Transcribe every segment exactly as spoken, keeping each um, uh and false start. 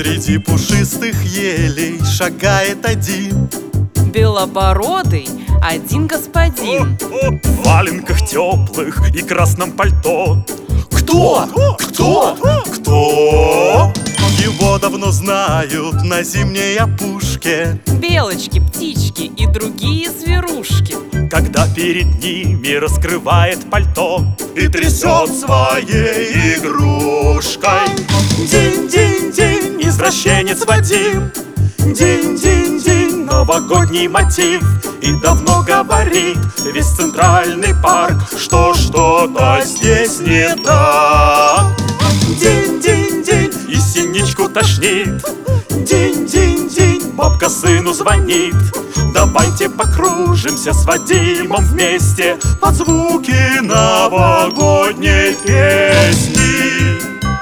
Среди пушистых елей шагает один белобородый один господин. В валенках теплых и красном пальто. Кто? Кто? Кто? Его давно знают на зимней опушке Белочки, птички и другие зверушки. Когда перед ними раскрывает пальто и трясет своей игрушкой. Динь-динь-динь, извращенец Вадим. Динь-динь-динь, новогодний мотив. И давно говорит весь центральный парк, что что-то здесь не так. Динь-динь-динь, и синичку тошнит. Динь-динь-динь, бабка сыну звонит. Давайте покружимся с Вадимом вместе под звуки новогодней песни.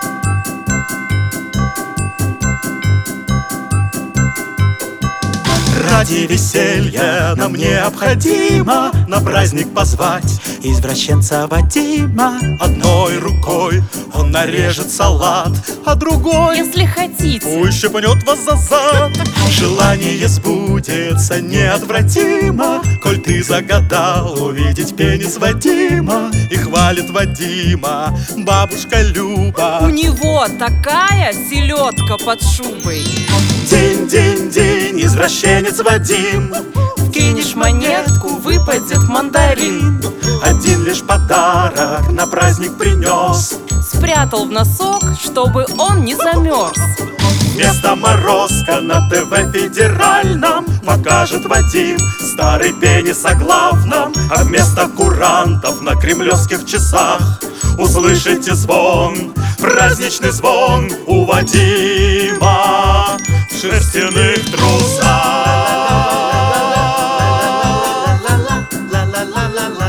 Ради веселья нам необходимо на праздник позвать извращенца Вадима. Одной рукой он нарежет салат, а другой, если хотите, ущипнет вас за зад. Желание сбудется неотвратимо, коль ты загадал увидеть пенис Вадима. И хвалит Вадима бабушка Люба. У него такая селедка под шубой. Динь-динь-динь, извращенец Вадим. Кинешь монетку, выпадет мандарин. Один лишь подарок на праздник принес. Спрятал в носок, чтобы он не замерз. Вместо морозка на ТВ федеральном покажет Вадим старый пенис о главном. А вместо курантов на кремлевских часах услышите звон, праздничный звон у Вадима в шерстяных трусах.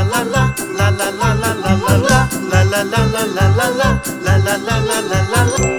La la la la la la la la la la la la la la la la la la la la.